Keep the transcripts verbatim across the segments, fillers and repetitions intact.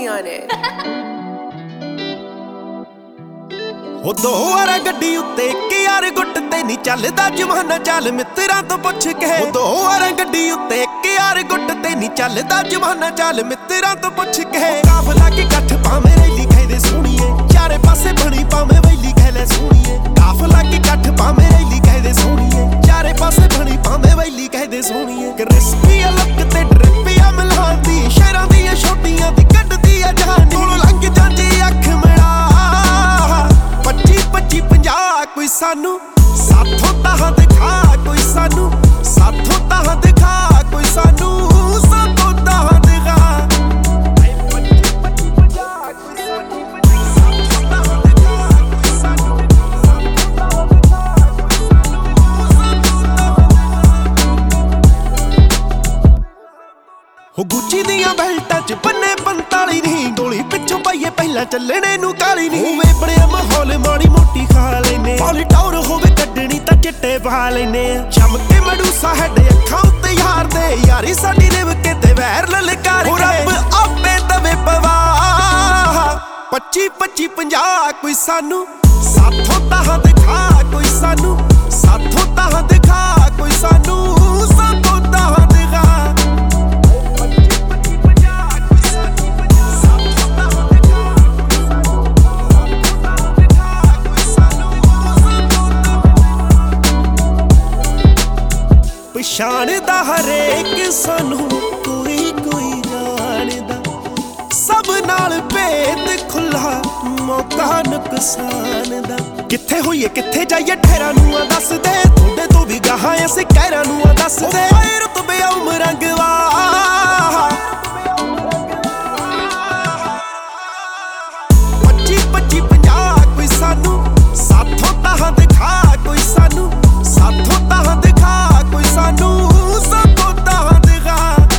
ਹੁੰਦੀਆਂ ਨੇ। ਉਹ ਦੋ ਵਾਰਾਂ ਗੱਡੀ ਉੱਤੇ ਇੱਕ ਯਾਰ ਗੁੱਟ ਤੇ ਨਹੀਂ ਚੱਲਦਾ ਜਮਾਨਾ, ਚੱਲ ਮਿੱਤਰਾਂ ਤੋਂ ਪੁੱਛ ਕੇ। ਉਹ ਦੋ ਵਾਰਾਂ ਗੱਡੀ ਉੱਤੇ ਇੱਕ ਯਾਰ ਗੁੱਟ ਤੇ ਨਹੀਂ ਚੱਲਦਾ ਜਮਾਨਾ, ਚੱਲ ਮਿੱਤਰਾਂ ਤੋਂ ਪੁੱਛ ਕੇ। ਕਾਫਲਾ ਕੇ ਇਕੱਠ ਪਾਵੇਂ ਰੈਲੀ ਕਹਿੰਦੇ ਸੋਹਣੀਏ, ਚਾਰੇ ਪਾਸੇ ਬਣੀ ਪਾਵੇਂ ਵੈਲੀ ਕਹਿ ਲੈ ਸੋਹਣੀਏ। ਕਾਫਲਾ ਕੇ ਇਕੱਠ ਪਾਵੇਂ ਰੈਲੀ ਕਹਿੰਦੇ ਸੋਹਣੀਏ, ਚਾਰੇ ਪਾਸੇ ਬਣੀ ਪਾਵੇਂ ਵੈਲੀ ਕਹਿੰਦੇ ਸੋਹਣੀਏ। ਕ੍ਰਿਸਪੀ ਅਲੱਗ ਤੇ ਡਰਿਪੀਆ ਮਿਲਾਉਂਦੀ, ਸ਼ਹਿਰਾਂ ਦੀਆਂ ਛੋਟੀਆਂ ਦੀ ਕੱਢਦੀ ਆ ਜਾਨ। ਕੋਲੋਂ ਲੰਘ ਜਾਂਦੀ ਅੱਖ ਮਿਲਾ ਪੱਚੀ ਪੱਚੀ ਪੰਜਾਹ, ਕੋਈ ਸਾਨੂੰ ਸਾਥੋਂ ਤਾਹਾਂ ਦਿਖਾ, ਕੋਈ ਸਾਨੂੰ ਸਾਥੋਂ ਤਾਹਾਂ ਦਿਖਾ, ਕੋਈ ਸਾਨੂੰ ਸਾਥੋਂ ਤਾਹਾਂ ਦਿਖਾ। ਪੱਚੀ ਪੱਚੀ ਪੰਜਾਹ, ਕੋਈ ਸਾਨੂੰ ਸਾਥੋਂ ਤਾਹਾਂ ਦਿਖਾ, ਕੋਈ ਸਾਨੂੰ ਸਾਥੋਂ ਤਾਹਾਂ ਦਿਖਾ, ਕੋਈ ਸਾਨੂੰ। ਹੋ ਗੁੱਚੀ ਦੀਆਂ ਬੈਲਟਾਂ ਚ ਬੰਨੇ ਪੰਤਾਲੀ ਨਹੀਂ, ਗੋਲੀ ਪਿੱਛੋਂ ਪਾਈਏ ਪਹਿਲਾਂ ਚੱਲਣੇ ਨੂੰ ਕਾਲੀ ਨਹੀਂ। ਹੋਵੇ ਬਣਿਆ ਮਾਹੌਲ ਮਾੜੀ ਮੋਟੀ ਖਾ ਲੈਨੇ, ਪੌਲੀ ਟੌਰ ਹੋਵੇ ਕੱਢਣੀ ਤਾਂ ਚਿੱਟੇ ਪਾ ਲੈਨੇ। ਚਮਕੇ ਮੜੂਸਾ ਹੈਡੇ ਅੱਖਾਂ ਉੱਤੇ ਯਾਰ ਦੇ, ਯਾਰੀ ਸਾਡੀ ਰਿਵ ਕੇ ਤੇ ਵੈਰ ਲਲਕਾਰ ਕੇ। ਰੱਬ ਆਪੇ ਦਵੇ ਪਵਾ ਪੱਚੀ ਪੱਚੀ ਪੰਜਾਹ, ਕੋਈ ਸਾਨੂੰ ਸਾਥੋਂ ਤਾਹਾਂ ਦਿਖਾ, ਕੋਈ ਸਾਨੂੰ ਸਾਥੋਂ ਤਾਹਾਂ ਦਿਖਾ, ਕੋਈ ਸਾਨੂੰ ਸਾਥੋਂ ਤਾਹਾਂ ਦਿਖਾ। ਪਛਾਣਦਾ ਹਰੇਕ ਸਾਨੂੰ, ਕੋਈ ਕੋਈ ਜਾਣਦਾ, ਸਭ ਨਾਲ ਭੇਦ ਖੁੱਲਾ ਮੌਕਾ ਨੁਕਸਾਨ ਦਾ। ਕਿੱਥੇ ਹੋਈਏ ਕਿੱਥੇ ਜਾਈਏ ਠਹਿਰਾਂ ਨੂੰ ਆ ਦੱਸ ਦੇ, ਤੁਹਾਡੇ ਤੋਂ ਵੀ ਗਾਹਾਂ ਅਸੀਂ ਕਹਿਰਾਂ ਨੂੰ ਆ ਦੱਸ ਦੇ। ਰੁਤਬੇ ਉਮਰਾਂ ਗਵਾ ਪੱਚੀ ਪੱਚੀ ਪੰਜਾਹ, ਕੋਈ ਸਾਨੂੰ ਸਾਥੋਂ ਤਾਹਾਂ ਦਿਖਾ, ਕੋਈ ਸਾਨੂੰ ਸਾਥੋਂ ਤਾਹਾਂ ਦਿਖਾ, ਕੋਈ ਸਾਨੂੰ ਸਾਥੋਂ ਤਾਹਾਂ ਦਿਖਾ।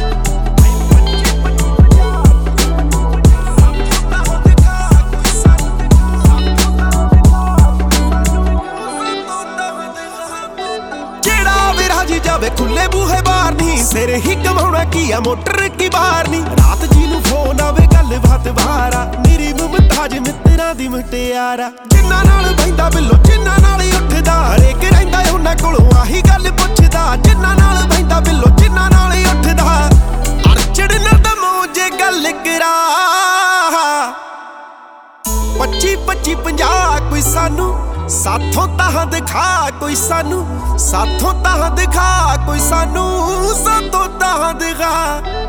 ਜਿਹੜਾ ਵੀ ਰਾਜੀ ਜਾਵੇ ਖੁੱਲੇ ਬੂਹੇ ਬਾਹਰ ਨਹੀਂ, ਸਿਰ ਹੀ ਕਮਾਉਣਾ ਕੀ ਆ ਮੋਟਰ ਕੀ ਬਾਹਰ ਨਹੀਂ। ਰਾਤ ਜੀ ਨੂੰ ਫੋਨ ਆਵੇ ਗੱਲ ਬਾਤ ਬਾਰਾ, ਮੇਰੀ ਮੁਮਤਾਜ ਮਿੱਤਰਾਂ ਦੀ ਮੁਟਿਆਰਾ। ਜਿੰਨਾਂ ਨਾਲ ਬਹਿੰਦਾ ਬਿੱਲੋ ਜਿੰਨਾਂ ਨਾਲ ਹੀ ਉੱਠਦਾ, ਹਰੇਕ ਰਹਿੰਦਾ ਉਹਨਾਂ ਕੋਲੋਂ ਆਹੀ ਗੱਲ ਪੁੱਛਦਾ। ਜਿੰਨਾਂ ਨਾਲ ਬਹਿੰਦਾ ਬਿੱਲੋ ਜਿੰਨਾਂ ਨਾਲ ਹੀ ਉੱਠਦਾ, ਅਰਚੜ ਨਰਦਮੋ ਜੇ ਗੱਲ ਕਰਾ। ਪੱਚੀ ਪੱਚੀ ਪੰਜਾਹ, ਕੋਈ ਸਾਨੂੰ ਸਾਥੋਂ ਤਾਹਾਂ ਦਿਖਾ, ਕੋਈ ਸਾਨੂੰ ਸਾਥੋਂ ਤਾਹਾਂ ਦਿਖਾ, ਕੋਈ ਸਾਨੂੰ ਸਾਥੋਂ ਤਾਹਾਂ ਦਿਖਾ।